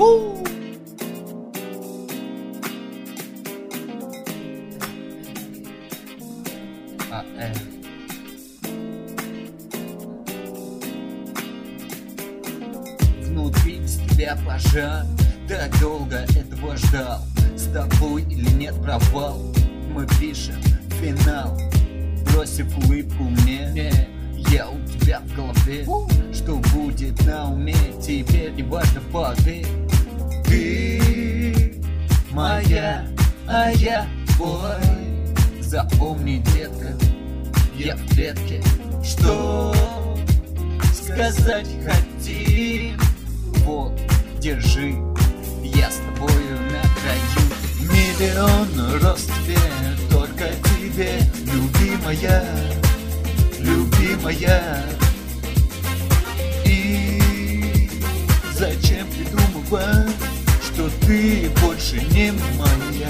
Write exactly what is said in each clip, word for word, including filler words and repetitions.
Фу! А, э. Внутри без тебя пожар, так долго этого ждал. С тобой или нет провал, мы пишем финал. Бросив улыбку мне, я у тебя в голове. Что будет на уме, теперь не важно, поверь. Ты моя, а я твой. Запомни, детка, я в клетке. Что сказать хотим? Вот, держи, я с тобою на краю. Миллион роз тебе, только тебе, любимая, любимая. И зачем придумывать, что ты больше не моя?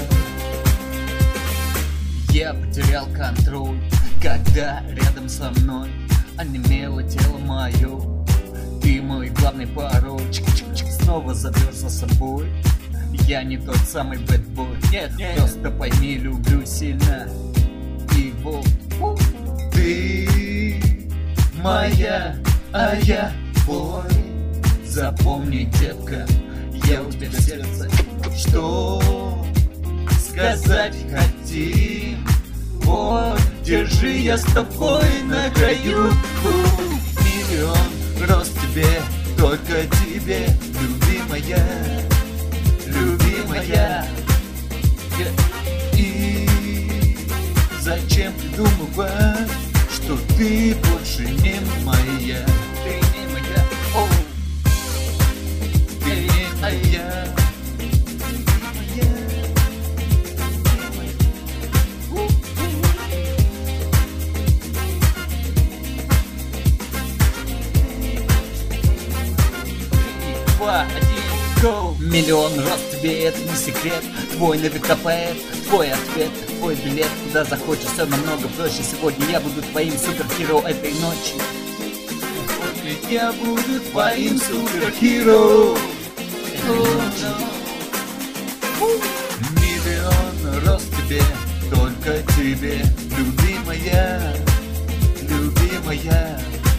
Я потерял контроль, когда рядом со мной онемело тело мое. Ты мой главный пароль, чик-чик-чик, снова завез за собой. Я не тот самый бэтбой, нет, нет, просто пойми, люблю сильно. И вот ты моя, а я твой. Запомни, детка, я у тебя в сердце. Что сказать хотим? Вот, держи, я с тобой на краю. Миллион роз тебе, только тебе, любимая, любимая. И зачем придумывать, что ты больше не моя? Ты не моя, о, ты не моя. Один, go! Миллион раз тебе это не секрет. Твой навека поэт, твой ответ, твой билет. Куда захочешь, все намного проще. Сегодня я буду твоим суперхиро этой ночи. Сегодня я буду твоим суперхиро. Миллион раз тебе, только тебе, любимая, любимая.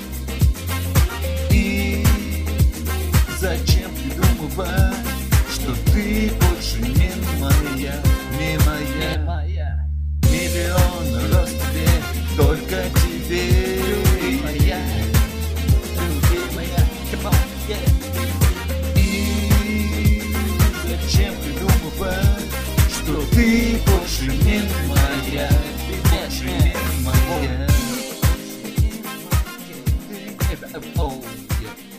Зачем придумывать, что ты больше не моя, не моя, не моя. Миллион раз тебе, только тебе, любимая, любимая. Come on, yeah. И зачем придумывать, что ты больше не моя, ты больше не моя. Oh, yeah.